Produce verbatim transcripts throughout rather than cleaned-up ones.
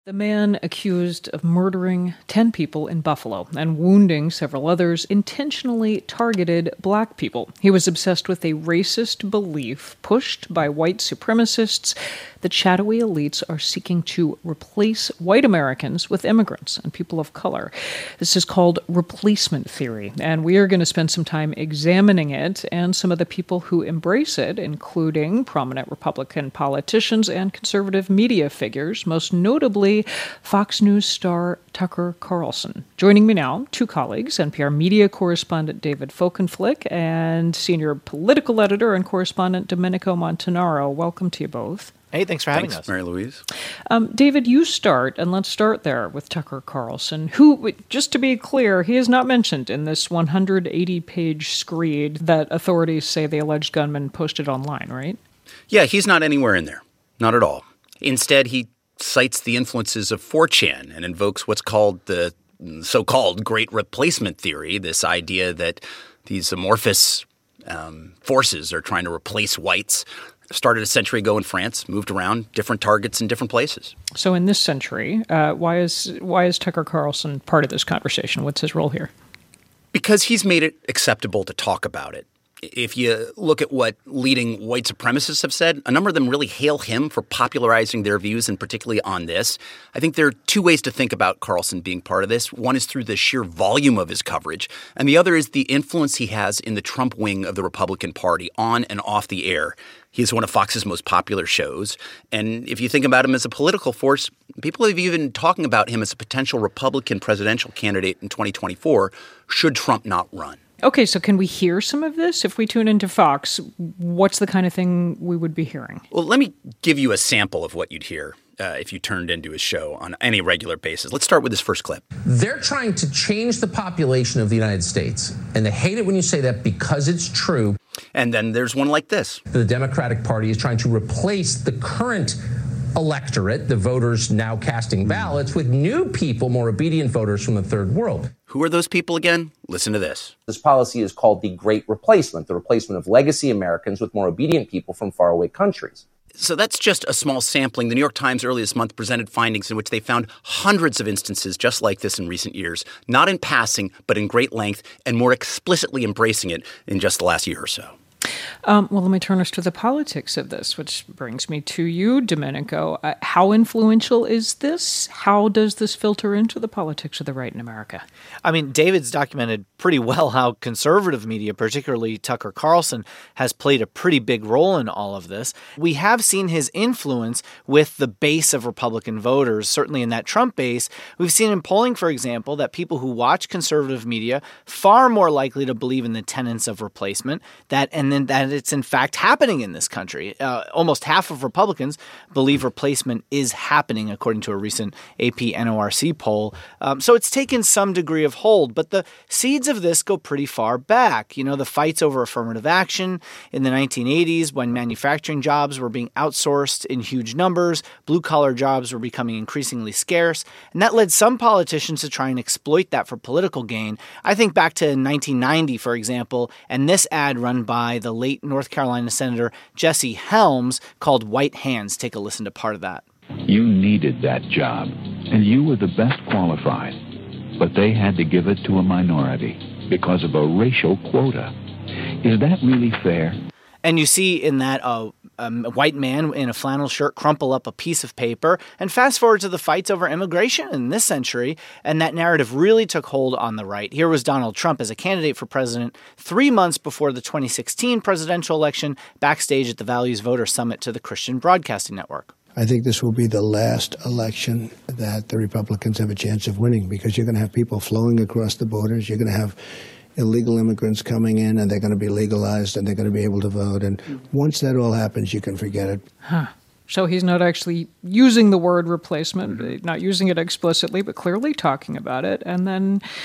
The man accused of murdering ten people in Buffalo and wounding several others intentionally targeted black people. He was obsessed with a racist belief pushed by white supremacists that shadowy elites are seeking to replace white Americans with immigrants and people of color. This is called replacement theory, and we are going to spend some time examining it and some of the people who embrace it, including prominent Republican politicians and conservative media figures, most notably Fox News star Tucker Carlson. Joining me now, two colleagues, N P R media correspondent David Folkenflik and senior political editor and correspondent Domenico Montanaro. Welcome to you both. Hey, thanks for having thanks, us. Mary Louise. Um, David, you start, and let's start there with Tucker Carlson, who, just to be clear, he is not mentioned in this one hundred eighty page screed that authorities say the alleged gunman posted online, right? Yeah, he's not anywhere in there. Not at all. Instead, he cites the influences of four chan and invokes what's called the so-called Great Replacement Theory, this idea that these amorphous um, forces are trying to replace whites. Started a century ago in France, moved around different targets in different places. So in this century, uh, why is why is Tucker Carlson part of this conversation? What's his role here? Because he's made it acceptable to talk about it. If you look at what leading white supremacists have said, a number of them really hail him for popularizing their views, and particularly on this. I think there are two ways to think about Carlson being part of this. One is through the sheer volume of his coverage, and the other is the influence he has in the Trump wing of the Republican Party on and off the air. He is one of Fox's most popular shows. And if you think about him as a political force, people have even been talking about him as a potential Republican presidential candidate in twenty twenty-four should Trump not run. Okay, so can we hear some of this? If we tune into Fox, what's the kind of thing we would be hearing? Well, let me give you a sample of what you'd hear uh, if you turned into his show on any regular basis. Let's start with this first clip. They're trying to change the population of the United States, and they hate it when you say that because it's true. And then there's one like this. The Democratic Party is trying to replace the current electorate, the voters now casting ballots, with new people, more obedient voters from the third world. Who are those people again? Listen to this. This policy is called the Great Replacement, the replacement of legacy Americans with more obedient people from faraway countries. So that's just a small sampling. The New York Times earlier this month presented findings in which they found hundreds of instances just like this in recent years, not in passing, but in great length, and more explicitly embracing it in just the last year or so. Um, well, let me turn us to the politics of this, which brings me to you, Domenico. Uh, how influential is this? How does this filter into the politics of the right in America? I mean, David's documented pretty well how conservative media, particularly Tucker Carlson, has played a pretty big role in all of this. We have seen his influence with the base of Republican voters, certainly in that Trump base. We've seen in polling, for example, that people who watch conservative media far more likely to believe in the tenets of replacement, that and then that it's in fact happening in this country. Uh, almost half of Republicans believe replacement is happening, according to a recent A P N O R C poll. Um, so it's taken some degree of hold, but the seeds of this go pretty far back. You know, the fights over affirmative action in the nineteen eighties, when manufacturing jobs were being outsourced in huge numbers, blue-collar jobs were becoming increasingly scarce, and that led some politicians to try and exploit that for political gain. I think back to nineteen ninety, for example, and this ad run by the late North Carolina Senator Jesse Helms called White Hands. Take a listen to part of that. You needed that job, and you were the best qualified, but they had to give it to a minority because of a racial quota. Is that really fair? And you see in that uh, um, a white man in a flannel shirt crumple up a piece of paper, and fast forward to the fights over immigration in this century, and that narrative really took hold on the right. Here was Donald Trump as a candidate for president three months before the twenty sixteen presidential election, backstage at the Values Voter Summit to the Christian Broadcasting Network. I think this will be the last election that the Republicans have a chance of winning, because you're going to have people flowing across the borders. You're going to have illegal immigrants coming in, and they're going to be legalized, and they're going to be able to vote. And once that all happens, you can forget it. Huh. So he's not actually using the word replacement, not using it explicitly, but clearly talking about it. And then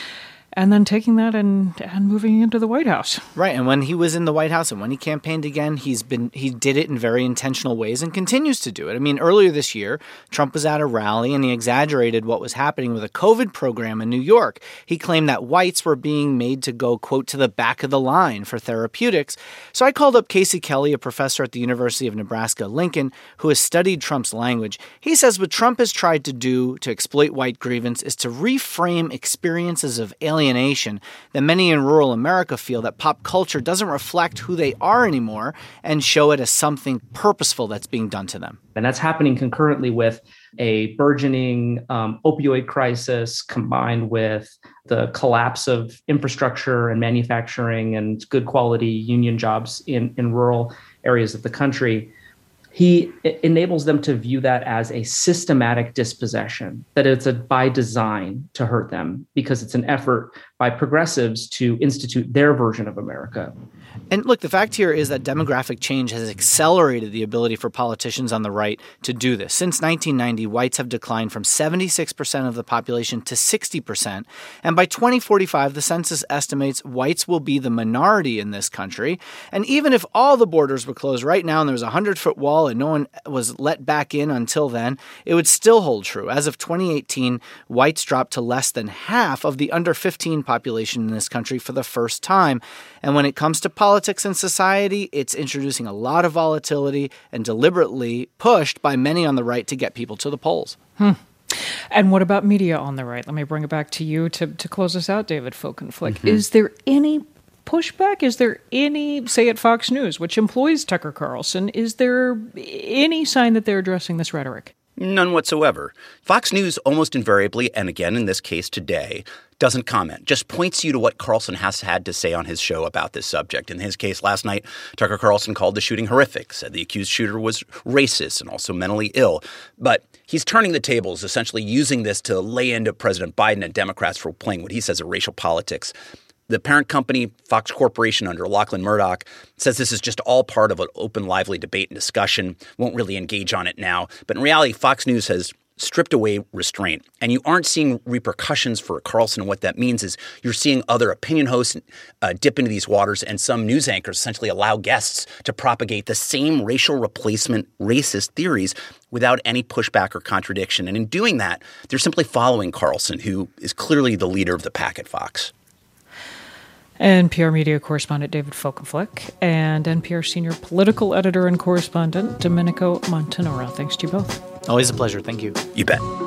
and then taking that and, and moving into the White House. Right, and when he was in the White House and when he campaigned again, he's been he did it in very intentional ways and continues to do it. I mean, earlier this year, Trump was at a rally and he exaggerated what was happening with a COVID program in New York. He claimed that whites were being made to go, quote, to the back of the line for therapeutics. So I called up Casey Kelly, a professor at the University of Nebraska-Lincoln, who has studied Trump's language. He says what Trump has tried to do to exploit white grievance is to reframe experiences of alienation that many in rural America feel that pop culture doesn't reflect who they are anymore and show it as something purposeful that's being done to them. And that's happening concurrently with a burgeoning um, opioid crisis combined with the collapse of infrastructure and manufacturing and good quality union jobs in, in rural areas of the country. He enables them to view that as a systematic dispossession, that it's a by design to hurt them because it's an effort by progressives to institute their version of America. And look, the fact here is that demographic change has accelerated the ability for politicians on the right to do this. Since nineteen ninety, whites have declined from seventy-six percent of the population to sixty percent. And by twenty forty-five, the census estimates whites will be the minority in this country. And even if all the borders were closed right now and there was a hundred-foot wall and no one was let back in until then, it would still hold true. As of twenty eighteen, whites dropped to less than half of the under fifteen population in this country for the first time. And when it comes to politics and society, it's introducing a lot of volatility and deliberately pushed by many on the right to get people to the polls. Hmm. And what about media on the right? Let me bring it back to you to, to close us out, David Folkenflik. Mm-hmm. Is there any pushback? Is there any, say at Fox News, which employs Tucker Carlson, is there any sign that they're addressing this rhetoric? None whatsoever. Fox News almost invariably, and again in this case today, doesn't comment, just points you to what Carlson has had to say on his show about this subject. In his case last night, Tucker Carlson called the shooting horrific, said the accused shooter was racist and also mentally ill. But he's turning the tables, essentially using this to lay into President Biden and Democrats for playing what he says are racial politics. The parent company, Fox Corporation under Lachlan Murdoch, says this is just all part of an open, lively debate and discussion, won't really engage on it now. But in reality, Fox News has stripped away restraint. And you aren't seeing repercussions for Carlson. And what that means is you're seeing other opinion hosts uh, dip into these waters, and some news anchors essentially allow guests to propagate the same racial replacement racist theories without any pushback or contradiction. And in doing that, they're simply following Carlson, who is clearly the leader of the pack at Fox. N P R media correspondent David Folkenflik and N P R senior political editor and correspondent Domenico Montanaro. Thanks to you both. Always a pleasure. Thank you. You bet.